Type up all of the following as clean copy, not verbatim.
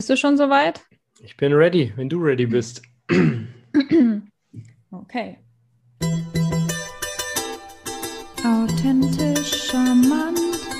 Bist du schon soweit? Ich bin ready, wenn du ready bist. Okay. Authentisch charmant.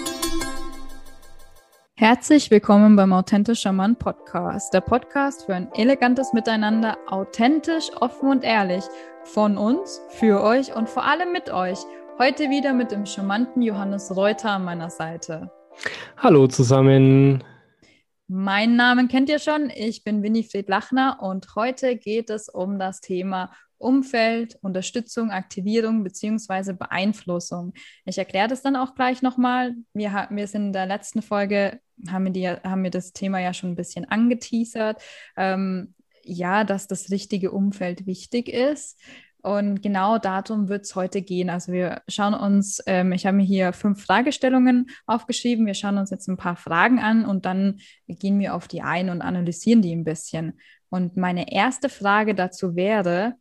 Herzlich willkommen beim Authentisch charmant Podcast. Der Podcast für ein elegantes Miteinander, authentisch, offen und ehrlich. Von uns, für euch und vor allem mit euch. Heute wieder mit dem charmanten Johannes Reuter an meiner Seite. Hallo zusammen. Meinen Namen kennt ihr schon, ich bin Winifred Lachner und heute geht es um das Thema Umfeld, Unterstützung, Aktivierung bzw. Beeinflussung. Ich erkläre das dann auch gleich nochmal. Wir sind in der letzten Folge, haben wir das Thema ja schon ein bisschen angeteasert, dass das richtige Umfeld wichtig ist. Und genau darum wird es heute gehen. Also wir schauen uns, ich habe mir hier 5 Fragestellungen aufgeschrieben. Wir schauen uns jetzt ein paar Fragen an und dann gehen wir auf die ein und analysieren die ein bisschen. Und meine erste Frage dazu wäre,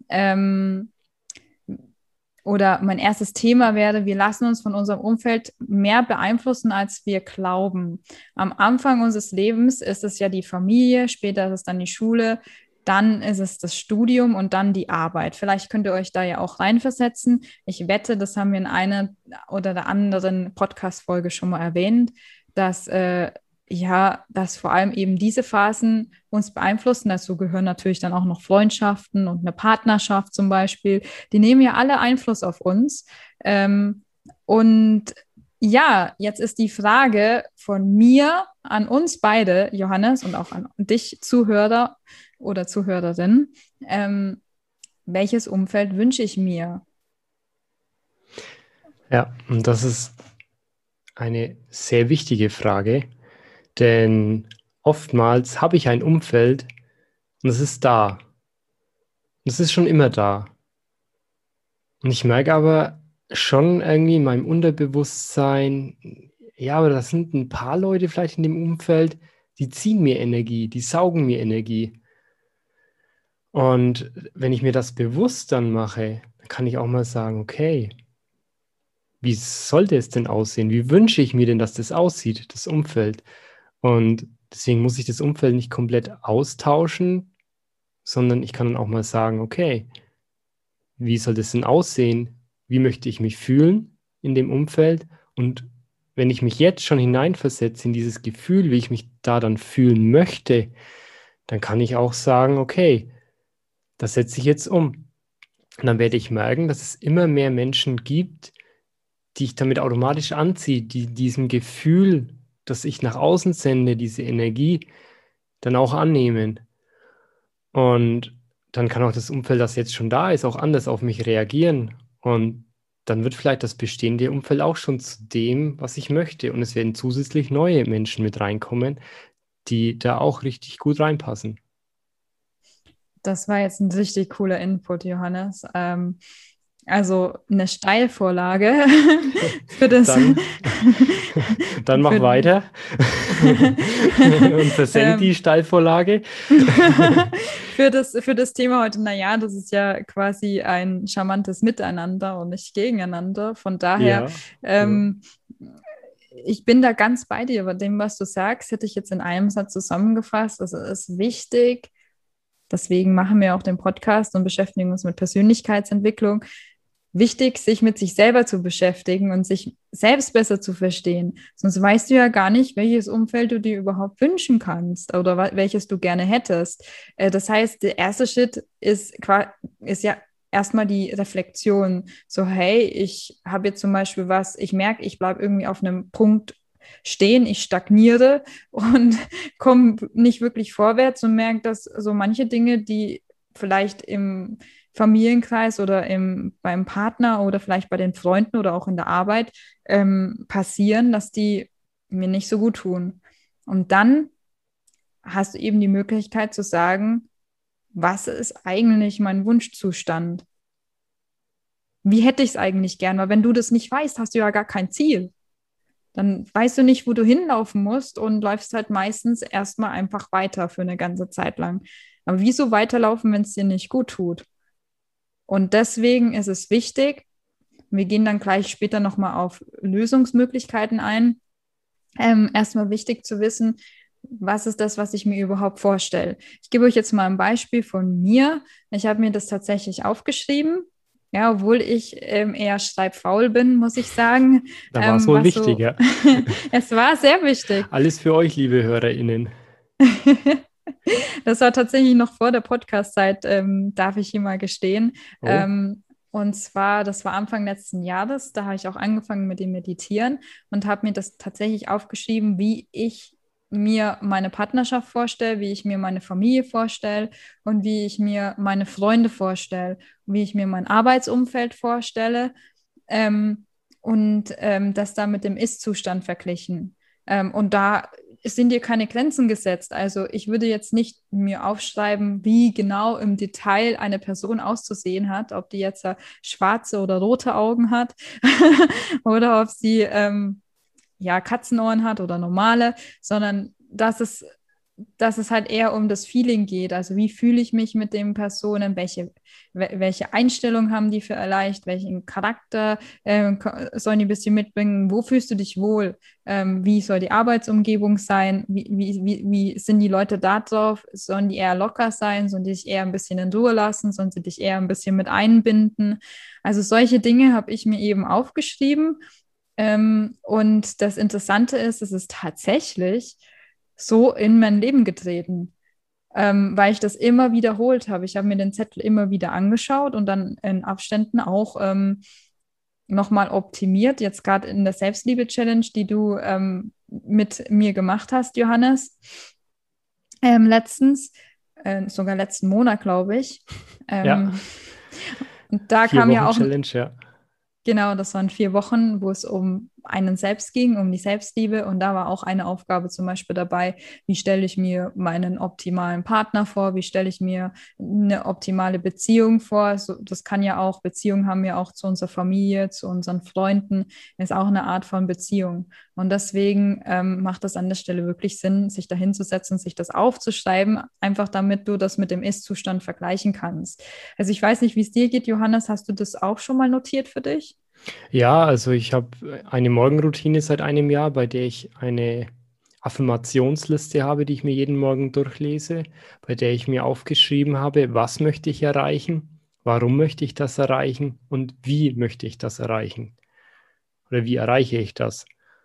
oder mein erstes Thema wäre, wir lassen uns von unserem Umfeld mehr beeinflussen, als wir glauben. Am Anfang unseres Lebens ist es ja die Familie, später ist es dann die Schule, dann ist es das Studium und dann die Arbeit. Vielleicht könnt ihr euch da ja auch reinversetzen. Ich wette, das haben wir in einer oder der anderen Podcast-Folge schon mal erwähnt, dass vor allem eben diese Phasen uns beeinflussen. Dazu gehören natürlich dann auch noch Freundschaften und eine Partnerschaft zum Beispiel. Die nehmen ja alle Einfluss auf uns. Und ja, jetzt ist die Frage von mir an uns beide, Johannes, und auch an dich, Zuhörer oder Zuhörerin, welches Umfeld wünsche ich mir? Ja, und das ist eine sehr wichtige Frage, denn oftmals habe ich ein Umfeld und es ist da. Und es ist schon immer da. Und ich merke aber schon irgendwie in meinem Unterbewusstsein, ja, aber das sind ein paar Leute vielleicht in dem Umfeld, die ziehen mir Energie, die saugen mir Energie. Und wenn ich mir das bewusst dann mache, dann kann ich auch mal sagen, okay, wie sollte es denn aussehen? Wie wünsche ich mir denn, dass das aussieht, das Umfeld? Und deswegen muss ich das Umfeld nicht komplett austauschen, sondern ich kann dann auch mal sagen, okay, wie soll das denn aussehen? Wie möchte ich mich fühlen in dem Umfeld? Und wenn ich mich jetzt schon hineinversetze in dieses Gefühl, wie ich mich da dann fühlen möchte, dann kann ich auch sagen, okay, das setze ich jetzt um. Und dann werde ich merken, dass es immer mehr Menschen gibt, die ich damit automatisch anziehe, die diesem Gefühl, das ich nach außen sende, diese Energie, dann auch annehmen. Und dann kann auch das Umfeld, das jetzt schon da ist, auch anders auf mich reagieren. Und dann wird vielleicht das bestehende Umfeld auch schon zu dem, was ich möchte. Und es werden zusätzlich neue Menschen mit reinkommen, die da auch richtig gut reinpassen. Das war jetzt ein richtig cooler Input, Johannes. Also eine Steilvorlage für das. Dann mach weiter und versenk die Steilvorlage. Für das Thema heute, naja, das ist ja quasi ein charmantes Miteinander und nicht gegeneinander. Von daher, ich bin da ganz bei dir bei dem, was du sagst, hätte ich jetzt in einem Satz zusammengefasst. Also es ist wichtig, deswegen machen wir auch den Podcast und beschäftigen uns mit Persönlichkeitsentwicklung. Wichtig, sich mit sich selber zu beschäftigen und sich selbst besser zu verstehen. Sonst weißt du ja gar nicht, welches Umfeld du dir überhaupt wünschen kannst oder welches du gerne hättest. Das heißt, der erste Schritt ist ja erstmal die Reflexion. So, hey, ich habe jetzt zum Beispiel ich merke, ich bleibe irgendwie auf einem Punkt stehen, ich stagniere und komme nicht wirklich vorwärts und merke, dass so manche Dinge, die vielleicht im Familienkreis oder beim Partner oder vielleicht bei den Freunden oder auch in der Arbeit passieren, dass die mir nicht so gut tun. Und dann hast du eben die Möglichkeit zu sagen, was ist eigentlich mein Wunschzustand? Wie hätte ich es eigentlich gern? Weil wenn du das nicht weißt, hast du ja gar kein Ziel. Dann weißt du nicht, wo du hinlaufen musst und läufst halt meistens erstmal einfach weiter für eine ganze Zeit lang. Aber wieso weiterlaufen, wenn es dir nicht gut tut? Und deswegen ist es wichtig, wir gehen dann gleich später nochmal auf Lösungsmöglichkeiten ein, erstmal wichtig zu wissen, was ist das, was ich mir überhaupt vorstelle? Ich gebe euch jetzt mal ein Beispiel von mir. Ich habe mir das tatsächlich aufgeschrieben. Ja, obwohl ich eher schreibfaul bin, muss ich sagen. Da war es wohl Was wichtig, so, ja. es war sehr wichtig. Alles für euch, liebe HörerInnen. Das war tatsächlich noch vor der Podcast-Zeit, darf ich hier mal gestehen. Oh, Und zwar, das war Anfang letzten Jahres, da habe ich auch angefangen mit dem Meditieren und habe mir das tatsächlich aufgeschrieben, wie ich mir meine Partnerschaft vorstelle, wie ich mir meine Familie vorstelle und wie ich mir meine Freunde vorstelle, wie ich mir mein Arbeitsumfeld vorstelle, das da mit dem Ist-Zustand verglichen. Und da sind dir keine Grenzen gesetzt. Also ich würde jetzt nicht mir aufschreiben, wie genau im Detail eine Person auszusehen hat, ob die jetzt schwarze oder rote Augen hat oder ob sie ja, Katzenohren hat oder normale, sondern dass es halt eher um das Feeling geht. Also wie fühle ich mich mit den Personen, welche Einstellung haben die vielleicht, welchen Charakter sollen die ein bisschen mitbringen, wo fühlst du dich wohl, wie soll die Arbeitsumgebung sein, wie sind die Leute da drauf, sollen die eher locker sein, sollen die dich eher ein bisschen in Ruhe lassen, sollen sie dich eher ein bisschen mit einbinden. Also solche Dinge habe ich mir eben aufgeschrieben. Und das Interessante ist, es ist tatsächlich so in mein Leben getreten, weil ich das immer wiederholt habe. Ich habe mir den Zettel immer wieder angeschaut und dann in Abständen auch nochmal optimiert. Jetzt gerade in der Selbstliebe-Challenge, die du mit mir gemacht hast, Johannes, letztens, sogar letzten Monat, glaube ich. ja, Und da vier kam ja Wochen auch Challenge, ja. genau, das waren 4 Wochen, wo es um einen selbst ging, um die Selbstliebe. Und da war auch eine Aufgabe zum Beispiel dabei, wie stelle ich mir meinen optimalen Partner vor, wie stelle ich mir eine optimale Beziehung vor. So, das kann ja auch, Beziehungen haben ja auch zu unserer Familie, zu unseren Freunden, ist auch eine Art von Beziehung. Und deswegen macht das an der Stelle wirklich Sinn, sich da hinzusetzen, sich das aufzuschreiben, einfach damit du das mit dem Ist-Zustand vergleichen kannst. Also ich weiß nicht, wie es dir geht, Johannes, hast du das auch schon mal notiert für dich? Ja, also ich habe eine Morgenroutine seit einem Jahr, bei der ich eine Affirmationsliste habe, die ich mir jeden Morgen durchlese, bei der ich mir aufgeschrieben habe, was möchte ich erreichen, warum möchte ich das erreichen und wie möchte ich das erreichen oder wie erreiche ich das.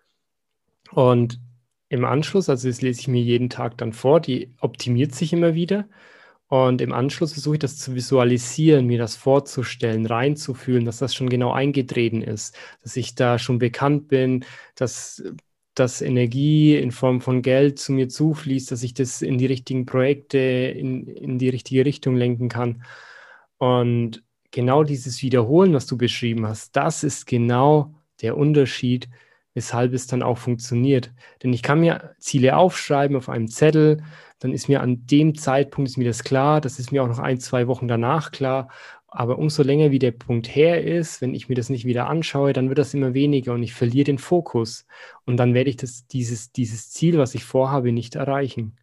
Und im Anschluss, also das lese ich mir jeden Tag dann vor, die optimiert sich immer wieder. Und im Anschluss versuche ich das zu visualisieren, mir das vorzustellen, reinzufühlen, dass das schon genau eingetreten ist, dass ich da schon bekannt bin, dass Energie in Form von Geld zu mir zufließt, dass ich das in die richtigen Projekte, in die richtige Richtung lenken kann. Und genau dieses Wiederholen, was du beschrieben hast, das ist genau der Unterschied, weshalb es dann auch funktioniert. Denn ich kann mir Ziele aufschreiben auf einem Zettel, dann ist mir an dem Zeitpunkt ist mir das klar, das ist mir auch noch 1, 2 Wochen danach klar. Aber umso länger wie der Punkt her ist, wenn ich mir das nicht wieder anschaue, dann wird das immer weniger und ich verliere den Fokus. Und dann werde ich dieses Ziel, was ich vorhabe, nicht erreichen.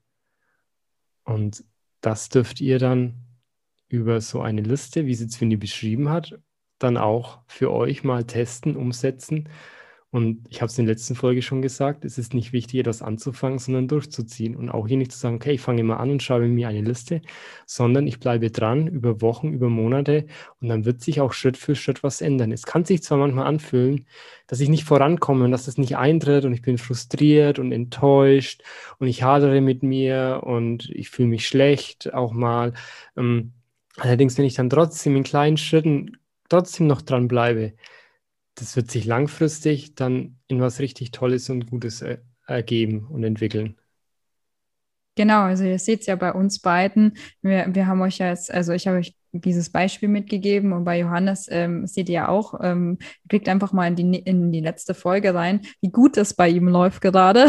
Und das dürft ihr dann über so eine Liste, wie sie Zwinny beschrieben hat, dann auch für euch mal testen, umsetzen. Und ich habe es in der letzten Folge schon gesagt, es ist nicht wichtig, etwas anzufangen, sondern durchzuziehen. Und auch hier nicht zu sagen, okay, ich fange mal an und schreibe mir eine Liste, sondern ich bleibe dran über Wochen, über Monate und dann wird sich auch Schritt für Schritt was ändern. Es kann sich zwar manchmal anfühlen, dass ich nicht vorankomme und dass das nicht eintritt und ich bin frustriert und enttäuscht und ich hadere mit mir und ich fühle mich schlecht auch mal. Allerdings, wenn ich dann trotzdem in kleinen Schritten trotzdem noch dran bleibe, das wird sich langfristig dann in was richtig Tolles und Gutes ergeben und entwickeln. Genau, also ihr seht es ja bei uns beiden. Wir haben euch ja jetzt, also ich habe euch dieses Beispiel mitgegeben und bei Johannes seht ihr ja auch, klickt einfach mal in die letzte Folge rein, wie gut das bei ihm läuft gerade.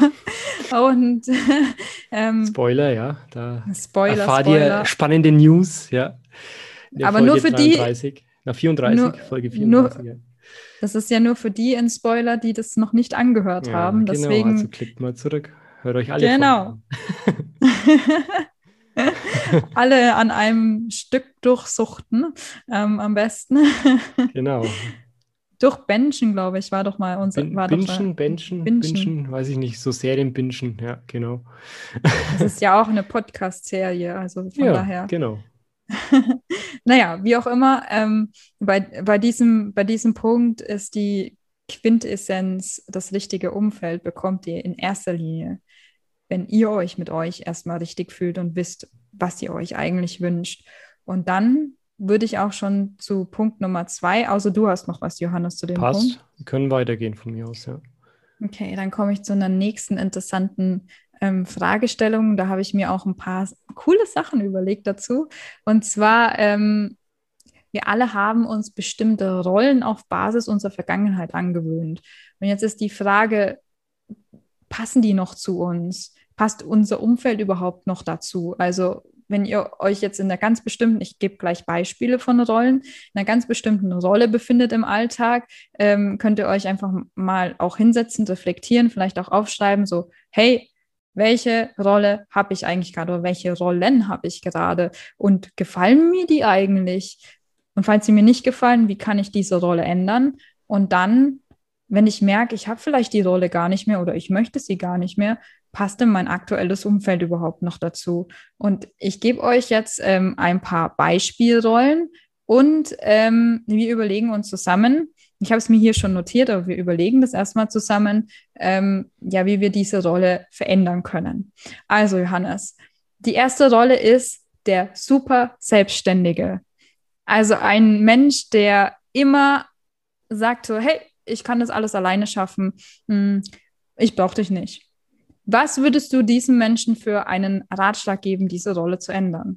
Und Spoiler, ja, da erfahrt Spoiler. ihr spannende News, ja, in der Aber nur Folge für die, 33, na 34, nur, Folge 34, nur, ja. das ist ja nur für die ein Spoiler, die das noch nicht angehört Ja, haben. genau, also Deswegen, klickt mal zurück, hört euch alle genau. Folgen Alle an einem Stück durchsuchten, am besten. an. Genau. Durchbenchen, glaube ich, war doch mal Bingen, weiß ich nicht, so Serienbingen, ja, genau. Das ist ja auch eine Podcast-Serie, also von Ja, daher. genau. Naja, wie auch immer, bei diesem Punkt ist die Quintessenz, das richtige Umfeld bekommt ihr in erster Linie, wenn ihr euch mit euch erstmal richtig fühlt und wisst, was ihr euch eigentlich wünscht. Und dann würde ich auch schon zu Punkt Nummer 2, außer du hast noch was, Johannes, zu dem Punkt. Passt. Wir können weitergehen von mir aus, ja. Okay, dann komme ich zu einer nächsten interessanten Fragestellung. Da habe ich mir auch ein paar coole Sachen überlegt dazu. Und zwar, wir alle haben uns bestimmte Rollen auf Basis unserer Vergangenheit angewöhnt. Und jetzt ist die Frage, passen die noch zu uns? Passt unser Umfeld überhaupt noch dazu? Also wenn ihr euch jetzt in einer ganz bestimmten, ich gebe gleich Beispiele von Rollen, in einer ganz bestimmten Rolle befindet im Alltag, könnt ihr euch einfach mal auch hinsetzen, reflektieren, vielleicht auch aufschreiben, so, hey, welche Rolle habe ich eigentlich gerade oder welche Rollen habe ich gerade und gefallen mir die eigentlich? Und falls sie mir nicht gefallen, wie kann ich diese Rolle ändern? Und dann, wenn ich merke, ich habe vielleicht die Rolle gar nicht mehr oder ich möchte sie gar nicht mehr, passt denn mein aktuelles Umfeld überhaupt noch dazu? Und ich gebe euch jetzt ein paar Beispielrollen und wir überlegen uns zusammen, ich habe es mir hier schon notiert, aber wir überlegen das erstmal zusammen, ja, wie wir diese Rolle verändern können. Also, Johannes, die erste Rolle ist der super Selbstständige. Also ein Mensch, der immer sagt so, hey, ich kann das alles alleine schaffen, ich brauche dich nicht. Was würdest du diesem Menschen für einen Ratschlag geben, diese Rolle zu ändern?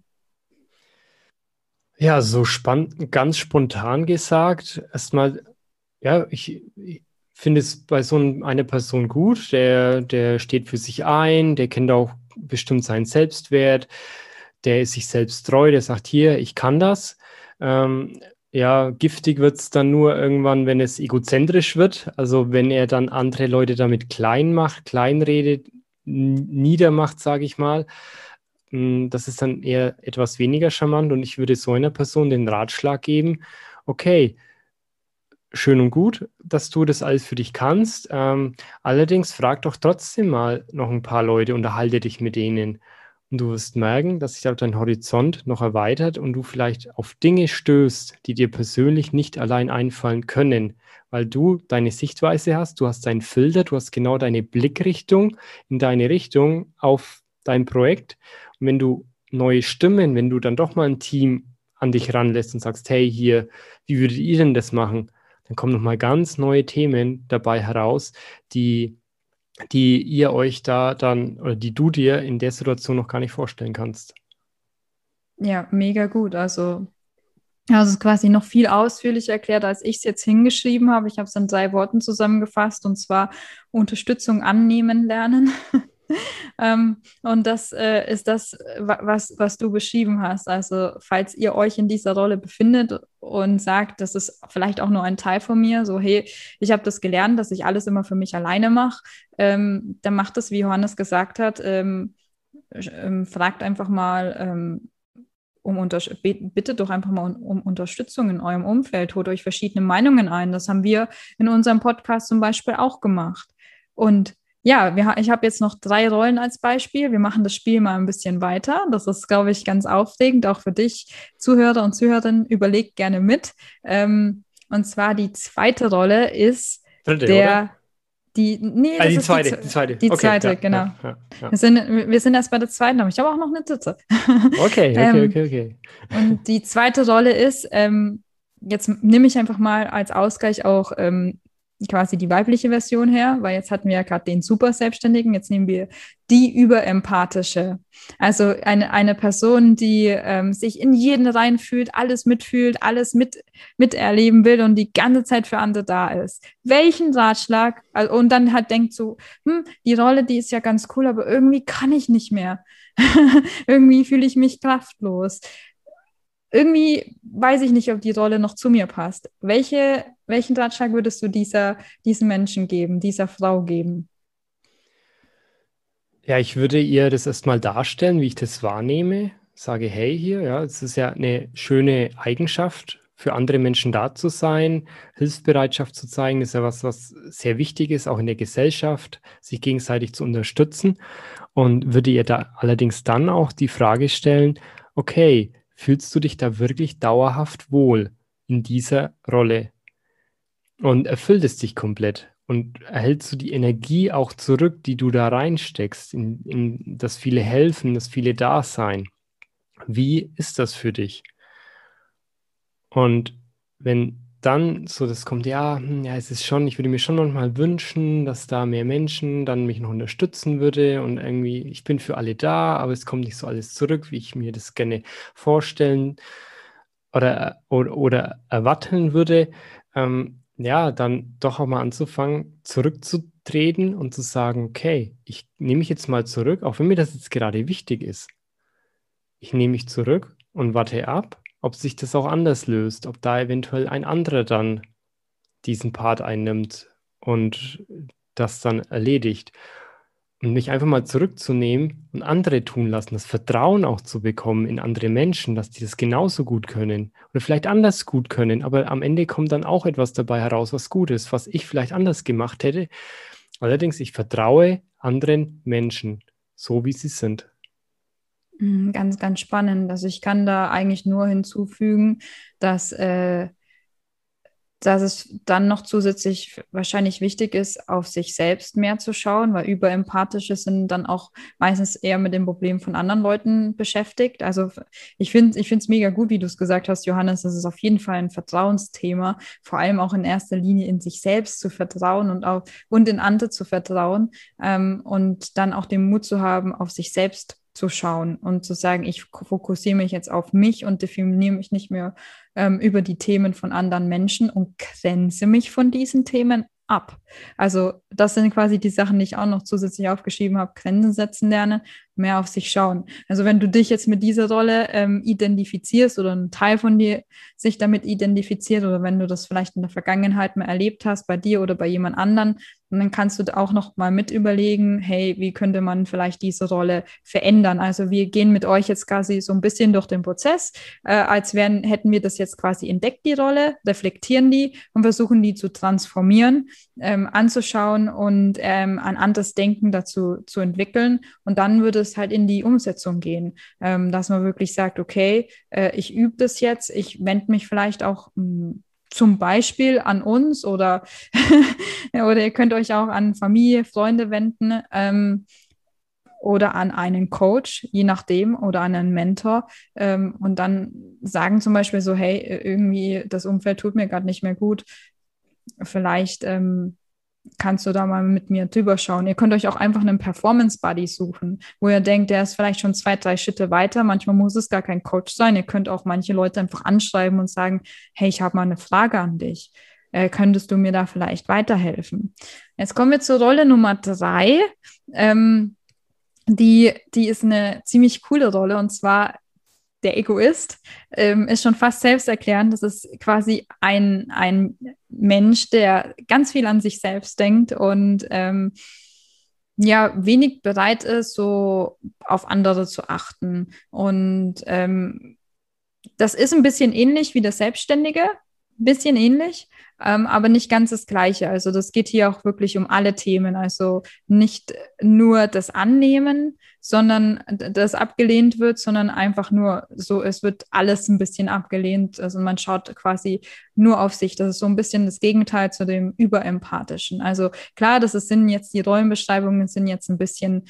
Ja, so ganz spontan gesagt, erstmal, ja, ich finde es bei so einer Person gut, der steht für sich ein, der kennt auch bestimmt seinen Selbstwert, der ist sich selbst treu, der sagt, hier, ich kann das. Ja, giftig wird es dann nur irgendwann, wenn es egozentrisch wird, also wenn er dann andere Leute damit klein macht, kleinredet, niedermacht, sage ich mal. Das ist dann eher etwas weniger charmant und ich würde so einer Person den Ratschlag geben, okay, schön und gut, dass du das alles für dich kannst. Allerdings frag doch trotzdem mal noch ein paar Leute, unterhalte dich mit denen. Und du wirst merken, dass sich auch dein Horizont noch erweitert und du vielleicht auf Dinge stößt, die dir persönlich nicht allein einfallen können, weil du deine Sichtweise hast, du hast deinen Filter, du hast genau deine Blickrichtung in deine Richtung auf dein Projekt. Und wenn du neue Stimmen, wenn du dann doch mal ein Team an dich ranlässt und sagst, hey, hier, wie würdet ihr denn das machen? Dann kommen nochmal ganz neue Themen dabei heraus, die ihr euch da dann, oder die du dir in der Situation noch gar nicht vorstellen kannst. Ja, mega gut. Also es ist quasi noch viel ausführlicher erklärt, als ich es jetzt hingeschrieben habe. Ich habe es in 3 Worten zusammengefasst und zwar Unterstützung annehmen lernen. Und das ist das, was du beschrieben hast. Also, falls ihr euch in dieser Rolle befindet und sagt, das ist vielleicht auch nur ein Teil von mir, so, hey, ich habe das gelernt, dass ich alles immer für mich alleine mache, dann macht es, wie Johannes gesagt hat, fragt einfach mal, bittet doch einfach mal um Unterstützung in eurem Umfeld, holt euch verschiedene Meinungen ein. Das haben wir in unserem Podcast zum Beispiel auch gemacht. Und ja, ich habe jetzt noch 3 Rollen als Beispiel. Wir machen das Spiel mal ein bisschen weiter. Das ist, glaube ich, ganz aufregend, auch für dich, Zuhörer und Zuhörerinnen. Überlegt gerne mit. Und zwar die zweite Rolle ist Dritte, der, oder? nee, Die ist zweite. die Okay, zweite, ja, genau. ja. Wir sind erst bei der zweiten, aber ich habe auch noch eine dritte. Okay. Und die zweite Rolle ist, jetzt nehme ich einfach mal als Ausgleich auch quasi die weibliche Version her, weil jetzt hatten wir ja gerade den super Selbstständigen, jetzt nehmen wir die überempathische. Also eine Person, die sich in jeden reinfühlt, alles mitfühlt, alles miterleben will und die ganze Zeit für andere da ist. Welchen Ratschlag, also, und dann halt denkt so, die Rolle, die ist ja ganz cool, aber irgendwie kann ich nicht mehr. Irgendwie fühle ich mich kraftlos. Irgendwie weiß ich nicht, ob die Rolle noch zu mir passt. Welchen Ratschlag würdest du diesem Menschen geben, dieser Frau geben? Ja, ich würde ihr das erstmal darstellen, wie ich das wahrnehme. Sage, hey, hier, ja, es ist ja eine schöne Eigenschaft für andere Menschen da zu sein, Hilfsbereitschaft zu zeigen, ist ja was sehr wichtig ist, auch in der Gesellschaft, sich gegenseitig zu unterstützen. Und würde ihr da allerdings dann auch die Frage stellen, okay, fühlst du dich da wirklich dauerhaft wohl in dieser Rolle? Und erfüllt es dich komplett? Und erhältst du die Energie auch zurück, die du da reinsteckst, in das viele helfen, das viele Dasein? Wie ist das für dich? Und wenn dann so das kommt, ja, ja, es ist schon, ich würde mir schon manchmal wünschen, dass da mehr Menschen dann mich noch unterstützen würde und irgendwie, ich bin für alle da, aber es kommt nicht so alles zurück, wie ich mir das gerne vorstellen oder erwarten würde, ja, dann doch auch mal anzufangen, zurückzutreten und zu sagen, okay, ich nehme mich jetzt mal zurück, auch wenn mir das jetzt gerade wichtig ist. Ich nehme mich zurück und warte ab, ob sich das auch anders löst, ob da eventuell ein anderer dann diesen Part einnimmt und das dann erledigt. Und mich einfach mal zurückzunehmen und andere tun lassen, das Vertrauen auch zu bekommen in andere Menschen, dass die das genauso gut können oder vielleicht anders gut können, aber am Ende kommt dann auch etwas dabei heraus, was gut ist, was ich vielleicht anders gemacht hätte. Allerdings, ich vertraue anderen Menschen, so wie sie sind. Ganz, ganz spannend. Also ich kann da eigentlich nur hinzufügen, dass es dann noch zusätzlich wahrscheinlich wichtig ist, auf sich selbst mehr zu schauen, weil Überempathische sind dann auch meistens eher mit dem Problem von anderen Leuten beschäftigt. Also ich finde es mega gut, wie du es gesagt hast, Johannes, das ist auf jeden Fall ein Vertrauensthema, vor allem auch in erster Linie in sich selbst zu vertrauen und in andere zu vertrauen, und dann auch den Mut zu haben, auf sich selbst zu schauen und zu sagen, ich fokussiere mich jetzt auf mich und definiere mich nicht mehr über die Themen von anderen Menschen und grenze mich von diesen Themen ab. Also das sind quasi die Sachen, die ich auch noch zusätzlich aufgeschrieben habe: Grenzen setzen lernen, mehr auf sich schauen. Also wenn du dich jetzt mit dieser Rolle identifizierst oder ein Teil von dir sich damit identifiziert oder wenn du das vielleicht in der Vergangenheit mal erlebt hast, bei dir oder bei jemand anderen, und dann kannst du auch noch mal mit überlegen, hey, wie könnte man vielleicht diese Rolle verändern? Also wir gehen mit euch jetzt quasi so ein bisschen durch den Prozess, hätten wir das jetzt quasi entdeckt, die Rolle, reflektieren die und versuchen die zu transformieren, anzuschauen und ein anderes Denken dazu zu entwickeln. Und dann würde es halt in die Umsetzung gehen, dass man wirklich sagt, okay, ich übe das jetzt, ich wende mich vielleicht auch zum Beispiel an uns oder ihr könnt euch auch an Familie, Freunde wenden, oder an einen Coach, je nachdem, oder an einen Mentor, und dann sagen zum Beispiel so, hey, irgendwie das Umfeld tut mir gerade nicht mehr gut, vielleicht kannst du da mal mit mir drüber schauen. Ihr könnt euch auch einfach einen Performance-Buddy suchen, wo ihr denkt, der ist vielleicht schon 2, 3 Schritte weiter. Manchmal muss es gar kein Coach sein. Ihr könnt auch manche Leute einfach anschreiben und sagen, hey, ich habe mal eine Frage an dich. Könntest du mir da vielleicht weiterhelfen? Jetzt kommen wir zur Rolle Nummer 3. Die ist eine ziemlich coole Rolle, und zwar der Egoist, ist schon fast selbsterklärend. Das ist quasi ein Mensch, der ganz viel an sich selbst denkt und ja, wenig bereit ist, so auf andere zu achten. Und das ist ein bisschen ähnlich wie der Selbstständige, ein bisschen ähnlich, aber nicht ganz das Gleiche. Also das geht hier auch wirklich um alle Themen. Also nicht nur das Annehmen, sondern das abgelehnt wird, sondern einfach nur so, es wird alles ein bisschen abgelehnt. Also man schaut quasi nur auf sich. Das ist so ein bisschen das Gegenteil zu dem Überempathischen. Also klar, sind jetzt die Rollenbeschreibungen sind jetzt ein bisschen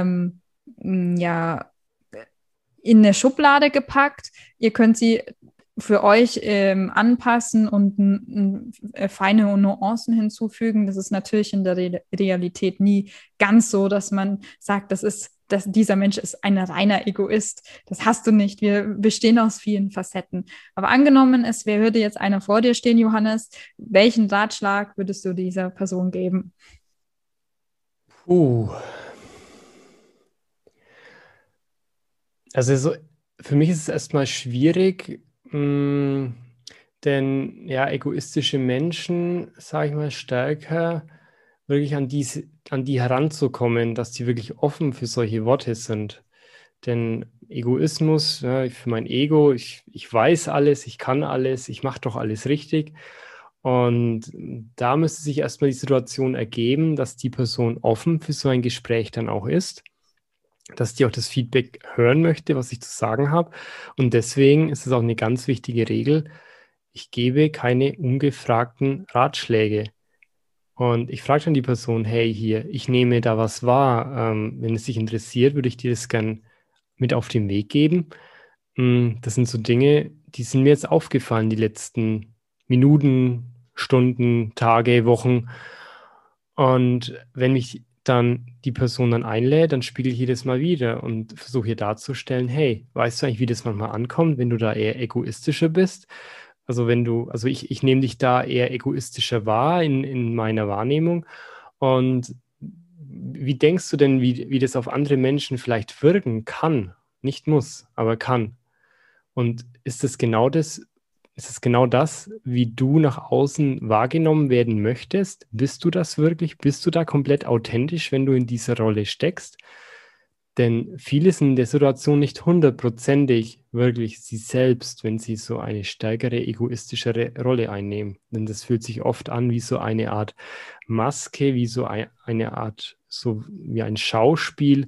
ja in eine Schublade gepackt. Ihr könnt sie für euch anpassen und feine Nuancen hinzufügen. Das ist natürlich in der Realität nie ganz so, dass man sagt, dass dieser Mensch ist ein reiner Egoist. Das hast du nicht. Wir bestehen aus vielen Facetten. Aber angenommen, würde jetzt einer vor dir stehen, Johannes, welchen Ratschlag würdest du dieser Person geben? Also für mich ist es erstmal schwierig, denn ja, egoistische Menschen, sage ich mal, stärker wirklich an die heranzukommen, dass die wirklich offen für solche Worte sind. Denn Egoismus, ja, für mein Ego, ich weiß alles, ich kann alles, ich mache doch alles richtig. Und da müsste sich erstmal die Situation ergeben, dass die Person offen für so ein Gespräch dann auch ist, dass die auch das Feedback hören möchte, was ich zu sagen habe. Und deswegen ist es auch eine ganz wichtige Regel, ich gebe keine ungefragten Ratschläge. Und ich frage dann die Person, hey, hier, ich nehme da was wahr. Wenn es dich interessiert, würde ich dir das gern mit auf den Weg geben. Das sind so Dinge, die sind mir jetzt aufgefallen, die letzten Minuten, Stunden, Tage, Wochen. Und wenn mich dann die Person dann einlädt, dann spiegel ich jedes Mal wieder und versuche hier darzustellen, hey, weißt du eigentlich, wie das manchmal ankommt, wenn du da eher egoistischer bist? Also ich nehme dich da eher egoistischer wahr in meiner Wahrnehmung. Und wie denkst du denn, wie das auf andere Menschen vielleicht wirken kann? Nicht muss, aber kann. Und ist es genau das, wie du nach außen wahrgenommen werden möchtest? Bist du das wirklich? Bist du da komplett authentisch, wenn du in dieser Rolle steckst? Denn viele sind in der Situation nicht hundertprozentig wirklich sie selbst, wenn sie so eine stärkere, egoistischere Rolle einnehmen. Denn das fühlt sich oft an wie so eine Art Maske, wie so eine Art, so wie ein Schauspiel,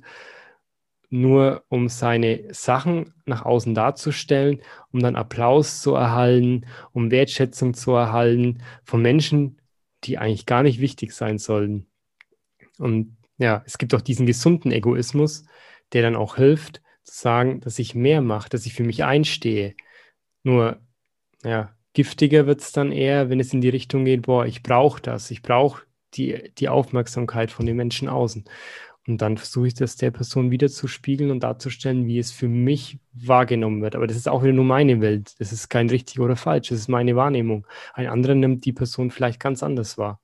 nur um seine Sachen nach außen darzustellen, um dann Applaus zu erhalten, um Wertschätzung zu erhalten von Menschen, die eigentlich gar nicht wichtig sein sollten. Und ja, es gibt auch diesen gesunden Egoismus, der dann auch hilft, zu sagen, dass ich mehr mache, dass ich für mich einstehe. Nur, ja, giftiger wird es dann eher, wenn es in die Richtung geht, boah, ich brauche das, ich brauche die Aufmerksamkeit von den Menschen außen. Und dann versuche ich das der Person wieder zu spiegeln und darzustellen, wie es für mich wahrgenommen wird. Aber das ist auch wieder nur meine Welt. Das ist kein richtig oder falsch. Das ist meine Wahrnehmung. Ein anderer nimmt die Person vielleicht ganz anders wahr.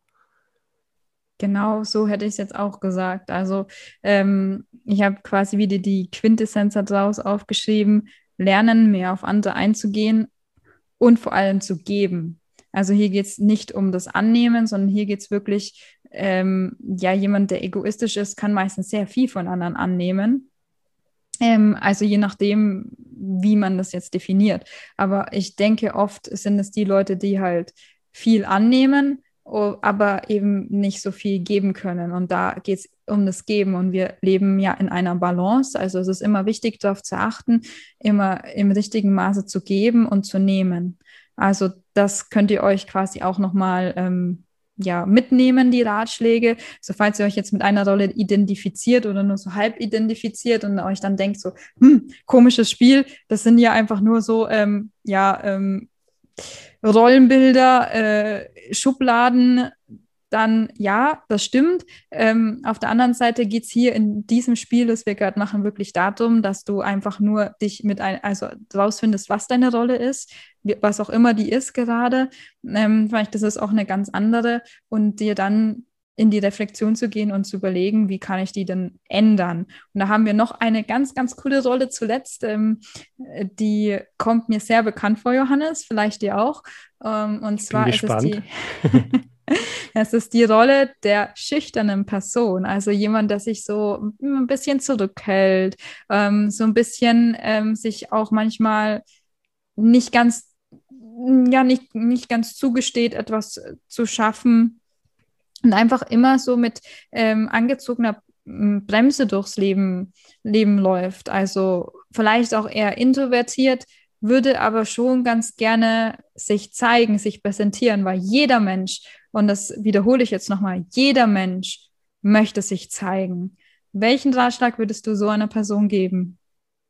Genau so hätte ich es jetzt auch gesagt. Also ich habe quasi wieder die Quintessenz daraus aufgeschrieben, lernen, mehr auf andere einzugehen und vor allem zu geben. Also hier geht es nicht um das Annehmen, sondern hier geht es wirklich, ja, jemand, der egoistisch ist, kann meistens sehr viel von anderen annehmen. Also je nachdem, wie man das jetzt definiert. Aber ich denke, oft sind es die Leute, die halt viel annehmen, aber eben nicht so viel geben können. Und da geht es um das Geben. Und wir leben ja in einer Balance. Also es ist immer wichtig, darauf zu achten, immer im richtigen Maße zu geben und zu nehmen. Also das könnt ihr euch quasi auch nochmal ja, mitnehmen, die Ratschläge. So, falls ihr euch jetzt mit einer Rolle identifiziert oder nur so halb identifiziert und euch dann denkt so, komisches Spiel, das sind ja einfach nur so, ja, Rollenbilder, Schubladen, dann ja, das stimmt. Auf der anderen Seite geht es hier in diesem Spiel, das wir gerade machen, wirklich darum, dass du einfach nur dich also rausfindest, was deine Rolle ist, was auch immer die ist gerade. Vielleicht ist es auch eine ganz andere und dir dann in die Reflexion zu gehen und zu überlegen, wie kann ich die denn ändern? Und da haben wir noch eine ganz, ganz coole Rolle zuletzt, die kommt mir sehr bekannt vor, Johannes, vielleicht dir auch. Und Bin zwar ist es gespannt. es ist die Rolle der schüchternen Person, also jemand, der sich so ein bisschen zurückhält, so ein bisschen sich auch manchmal nicht ganz, ja, nicht ganz zugesteht, etwas zu schaffen und einfach immer so mit angezogener Bremse durchs Leben läuft. Also vielleicht auch eher introvertiert, würde aber schon ganz gerne sich zeigen, sich präsentieren, weil jeder Mensch, und das wiederhole ich jetzt nochmal, jeder Mensch möchte sich zeigen. Welchen Ratschlag würdest du so einer Person geben?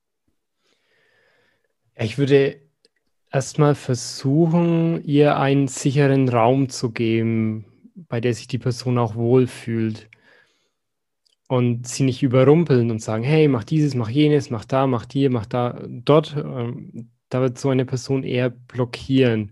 Ja, ich würde erstmal versuchen, ihr einen sicheren Raum zu geben, bei der sich die Person auch wohlfühlt. Und sie nicht überrumpeln und sagen, hey, mach dieses, mach jenes, mach da, mach hier, mach da, dort. Da wird so eine Person eher blockieren.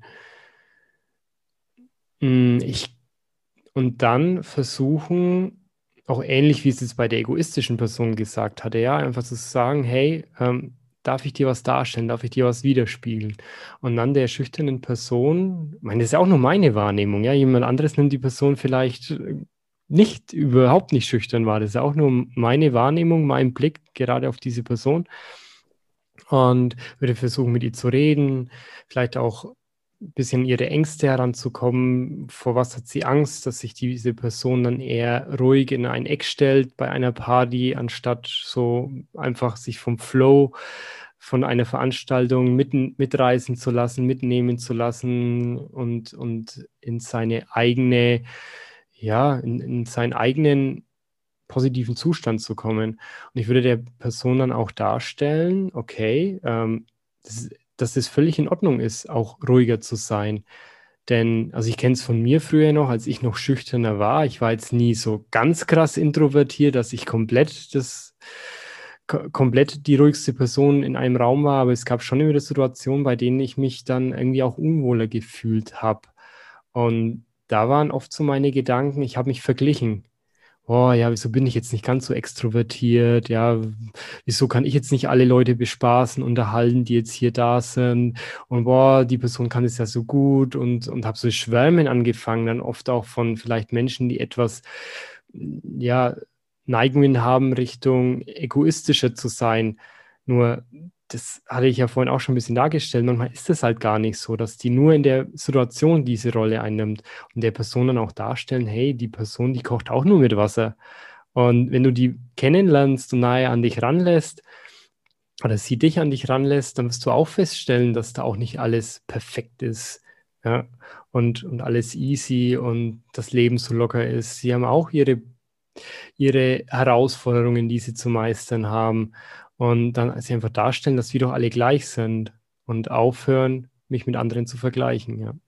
Mm, Ich, und dann versuchen, auch ähnlich wie es jetzt bei der egoistischen Person gesagt hatte, ja, einfach zu sagen, hey, darf ich dir was darstellen, darf ich dir was widerspiegeln? Und dann der schüchternen Person, ich meine, das ist ja auch nur meine Wahrnehmung, ja, jemand anderes nimmt die Person vielleicht nicht, überhaupt nicht schüchtern wahr, das ist ja auch nur meine Wahrnehmung, mein Blick gerade auf diese Person. und würde versuchen, mit ihr zu reden, vielleicht auch ein bisschen ihre Ängste heranzukommen. Vor was hat sie Angst, dass sich diese Person dann eher ruhig in ein Eck stellt bei einer Party, anstatt so einfach sich vom Flow von einer Veranstaltung mitreißen zu lassen, mitnehmen zu lassen und in seine eigene, ja, in seinen eigenen positiven Zustand zu kommen. Und ich würde der Person dann auch darstellen, okay, dass es völlig in Ordnung ist, auch ruhiger zu sein. Denn, also ich kenne es von mir früher noch, als ich noch schüchterner war. Ich war jetzt nie so ganz krass introvertiert, dass ich komplett die ruhigste Person in einem Raum war, aber es gab schon immer Situationen, bei denen ich mich dann irgendwie auch unwohler gefühlt habe. Und da waren oft so meine Gedanken, ich habe mich verglichen. Oh ja, wieso bin ich jetzt nicht ganz so extrovertiert? Ja, wieso kann ich jetzt nicht alle Leute bespaßen, unterhalten, die jetzt hier da sind? Und boah, die Person kann es ja so gut und habe so Schwärmen angefangen, dann oft auch von vielleicht Menschen, die etwas, ja, Neigungen haben, Richtung egoistischer zu sein. Nur, das hatte ich ja vorhin auch schon ein bisschen dargestellt, manchmal ist es halt gar nicht so, dass die nur in der Situation diese Rolle einnimmt und der Person dann auch darstellen, hey, die Person, die kocht auch nur mit Wasser. Und wenn du die kennenlernst und nahe an dich ranlässt, oder sie dich an dich ranlässt, dann wirst du auch feststellen, dass da auch nicht alles perfekt ist, ja, und alles easy und das Leben so locker ist. Sie haben auch ihre Herausforderungen, die sie zu meistern haben. Und dann sie einfach darstellen, dass wir doch alle gleich sind und aufhören, mich mit anderen zu vergleichen, ja.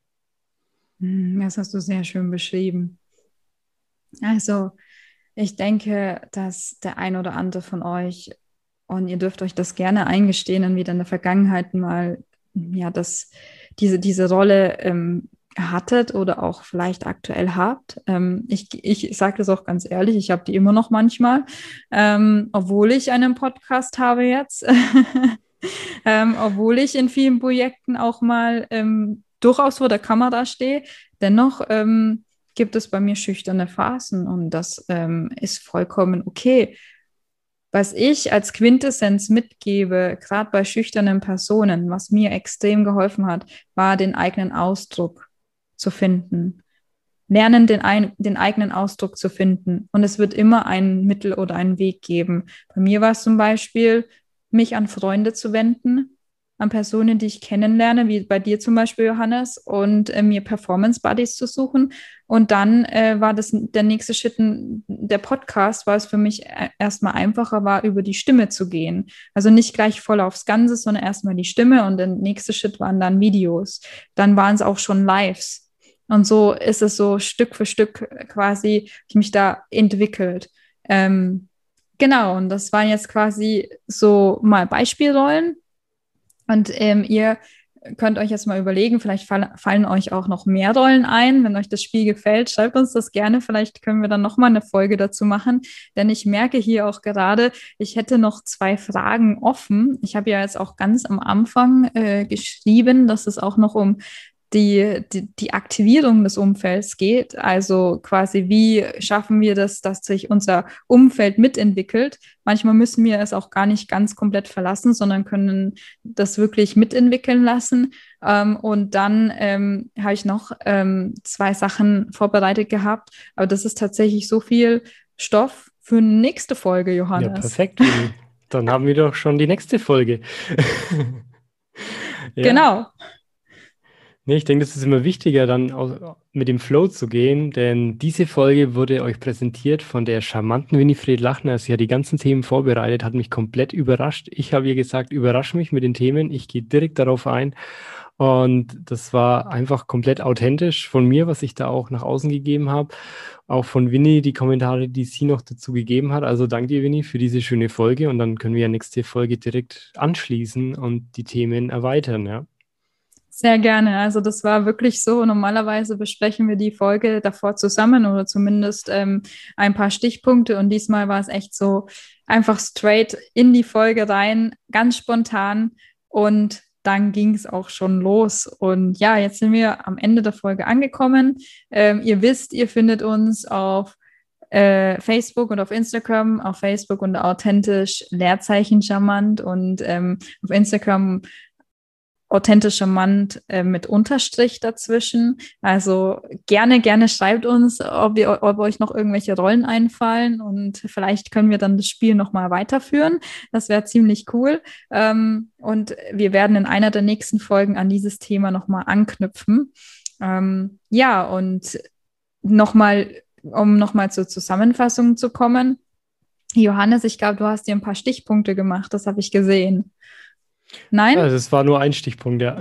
Das hast du sehr schön beschrieben. Also, ich denke, dass der ein oder andere von euch, und ihr dürft euch das gerne eingestehen, dann wieder in der Vergangenheit mal, ja, diese Rolle hattet oder auch vielleicht aktuell habt. Ich sage das auch ganz ehrlich, ich habe die immer noch manchmal, obwohl ich einen Podcast habe jetzt, obwohl ich in vielen Projekten auch mal durchaus vor der Kamera stehe, dennoch gibt es bei mir schüchterne Phasen und das ist vollkommen okay. Was ich als Quintessenz mitgebe, gerade bei schüchternen Personen, was mir extrem geholfen hat, war den eigenen Ausdruck zu finden. Lernen, den eigenen Ausdruck zu finden. Und es wird immer ein Mittel oder einen Weg geben. Bei mir war es zum Beispiel, mich an Freunde zu wenden, an Personen, die ich kennenlerne, wie bei dir zum Beispiel, Johannes, und mir Performance Buddies zu suchen. Und dann war das der nächste Schritt, der Podcast, weil es für mich erstmal einfacher war, über die Stimme zu gehen. Also nicht gleich voll aufs Ganze, sondern erstmal die Stimme und der nächste Schritt waren dann Videos. Dann waren es auch schon Lives. Und so ist es so Stück für Stück quasi, ich mich da entwickelt. Genau, und das waren jetzt quasi so mal Beispielrollen. Und ihr könnt euch jetzt mal überlegen, vielleicht fallen euch auch noch mehr Rollen ein. Wenn euch das Spiel gefällt, schreibt uns das gerne. Vielleicht können wir dann noch mal eine Folge dazu machen. Denn ich merke hier auch gerade, ich hätte noch 2 Fragen offen. Ich habe ja jetzt auch ganz am Anfang geschrieben, dass es auch noch um die Aktivierung des Umfelds geht. Also quasi, wie schaffen wir das, dass sich unser Umfeld mitentwickelt? Manchmal müssen wir es auch gar nicht ganz komplett verlassen, sondern können das wirklich mitentwickeln lassen. Und dann habe ich noch 2 Sachen vorbereitet gehabt. Aber das ist tatsächlich so viel Stoff für eine nächste Folge, Johannes. Ja, perfekt, Winnie. Dann haben wir doch schon die nächste Folge. Ja. Genau. Nee, ich denke, das ist immer wichtiger, dann auch mit dem Flow zu gehen, denn diese Folge wurde euch präsentiert von der charmanten Winifred Lachner. Sie hat die ganzen Themen vorbereitet, hat mich komplett überrascht. Ich habe ihr gesagt, überrasch mich mit den Themen, ich gehe direkt darauf ein. Und das war einfach komplett authentisch von mir, was ich da auch nach außen gegeben habe. Auch von Winnie, die Kommentare, die sie noch dazu gegeben hat. Also danke dir, Winnie, für diese schöne Folge. Und dann können wir ja nächste Folge direkt anschließen und die Themen erweitern, ja. Sehr gerne. Also das war wirklich so. Normalerweise besprechen wir die Folge davor zusammen oder zumindest ein paar Stichpunkte. Und diesmal war es echt so einfach straight in die Folge rein, ganz spontan. Und dann ging es auch schon los. Und ja, jetzt sind wir am Ende der Folge angekommen. Ihr wisst, ihr findet uns auf Facebook und auf Instagram, auf Facebook unter authentisch Leerzeichen charmant und auf Instagram authentisch charmant mit Unterstrich dazwischen. Also gerne schreibt uns, ob euch noch irgendwelche Rollen einfallen und vielleicht können wir dann das Spiel nochmal weiterführen. Das wäre ziemlich cool. Und wir werden in einer der nächsten Folgen an dieses Thema nochmal anknüpfen. Ja, und um nochmal zur Zusammenfassung zu kommen. Johannes, ich glaube, du hast dir ein paar Stichpunkte gemacht, das habe ich gesehen. Nein? Also es war nur ein Stichpunkt, ja.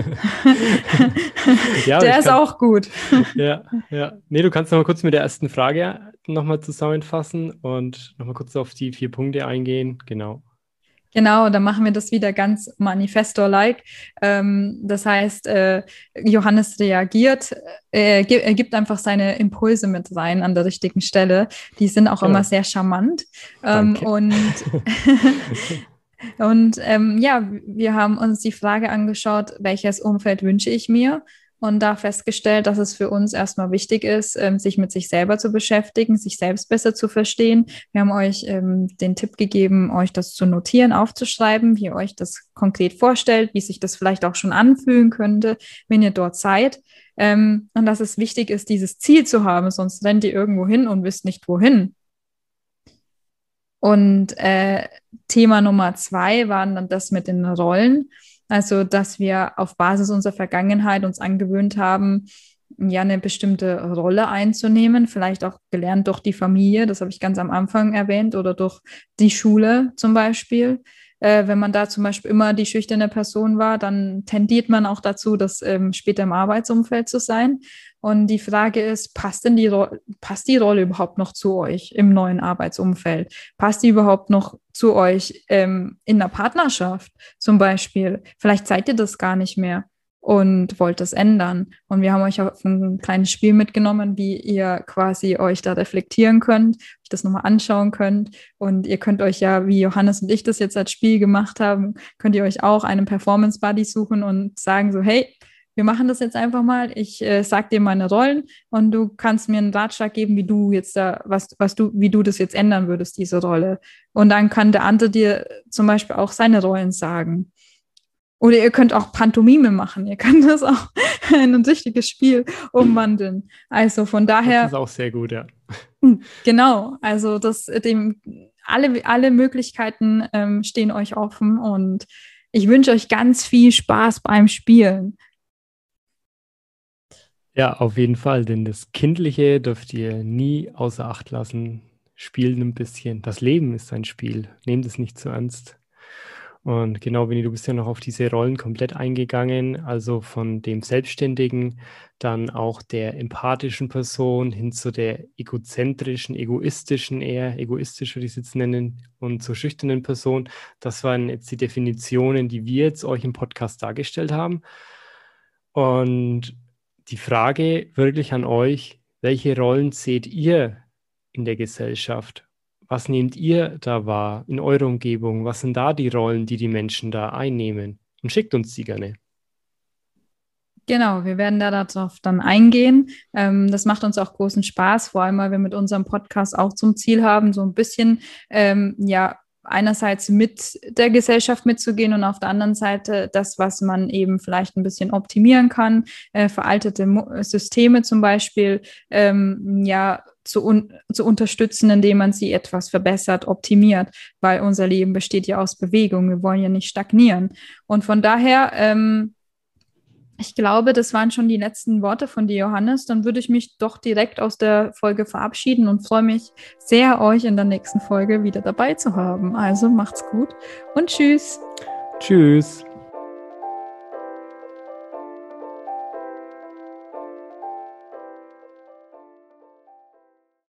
Ja, der ist auch gut. Ja. Nee, du kannst noch mal kurz mit der ersten Frage nochmal zusammenfassen und nochmal kurz auf die 4 Punkte eingehen. Genau. Genau, dann machen wir das wieder ganz Manifestor-like. Das heißt, Johannes reagiert, er gibt einfach seine Impulse mit rein an der richtigen Stelle. Die sind auch immer sehr charmant. Danke. Und ja, wir haben uns die Frage angeschaut, welches Umfeld wünsche ich mir? Und da festgestellt, dass es für uns erstmal wichtig ist, sich mit sich selber zu beschäftigen, sich selbst besser zu verstehen. Wir haben euch den Tipp gegeben, euch das zu notieren, aufzuschreiben, wie ihr euch das konkret vorstellt, wie sich das vielleicht auch schon anfühlen könnte, wenn ihr dort seid. Und dass es wichtig ist, dieses Ziel zu haben, sonst rennt ihr irgendwo hin und wisst nicht, wohin. Und Thema Nummer 2 waren dann das mit den Rollen. Also, dass wir auf Basis unserer Vergangenheit uns angewöhnt haben, ja, eine bestimmte Rolle einzunehmen, vielleicht auch gelernt durch die Familie, das habe ich ganz am Anfang erwähnt, oder durch die Schule zum Beispiel. Wenn man da zum Beispiel immer die schüchterne Person war, dann tendiert man auch dazu, das später im Arbeitsumfeld zu sein. Und die Frage ist, passt die Rolle überhaupt noch zu euch im neuen Arbeitsumfeld? Passt die überhaupt noch zu euch in einer Partnerschaft zum Beispiel? Vielleicht seid ihr das gar nicht mehr und wollt das ändern. Und wir haben euch auf ein kleines Spiel mitgenommen, wie ihr quasi euch da reflektieren könnt, euch das nochmal anschauen könnt. Und ihr könnt euch ja, wie Johannes und ich das jetzt als Spiel gemacht haben, könnt ihr euch auch einen Performance Buddy suchen und sagen so, hey, wir machen das jetzt einfach mal. Ich sag dir meine Rollen und du kannst mir einen Ratschlag geben, wie du jetzt da, wie du das jetzt ändern würdest, diese Rolle. Und dann kann der andere dir zum Beispiel auch seine Rollen sagen. Oder ihr könnt auch Pantomime machen. Ihr könnt das auch in ein richtiges Spiel umwandeln. Also von daher. Das ist auch sehr gut, ja. Genau. Also alle Möglichkeiten stehen euch offen und ich wünsche euch ganz viel Spaß beim Spielen. Ja, auf jeden Fall, denn das Kindliche dürft ihr nie außer Acht lassen. Spielt ein bisschen. Das Leben ist ein Spiel. Nehmt es nicht zu ernst. Und genau, Vinny, du bist ja noch auf diese Rollen komplett eingegangen, also von dem Selbstständigen, dann auch der empathischen Person hin zu der egozentrischen, egoistischen, eher egoistisch würde ich es jetzt nennen, und zur schüchternen Person. Das waren jetzt die Definitionen, die wir jetzt euch im Podcast dargestellt haben. Und die Frage wirklich an euch, welche Rollen seht ihr in der Gesellschaft? Was nehmt ihr da wahr in eurer Umgebung? Was sind da die Rollen, die die Menschen da einnehmen? Und schickt uns die gerne. Genau, wir werden da darauf dann eingehen. Das macht uns auch großen Spaß, vor allem weil wir mit unserem Podcast auch zum Ziel haben, so ein bisschen, ja, einerseits mit der Gesellschaft mitzugehen und auf der anderen Seite das, was man eben vielleicht ein bisschen optimieren kann, veraltete Systeme zum Beispiel, ja, zu unterstützen, indem man sie etwas verbessert, optimiert, weil unser Leben besteht ja aus Bewegung. Wir wollen ja nicht stagnieren. Und von daher, ich glaube, das waren schon die letzten Worte von dir, Johannes. Dann würde ich mich doch direkt aus der Folge verabschieden und freue mich sehr, euch in der nächsten Folge wieder dabei zu haben. Also macht's gut und tschüss. Tschüss.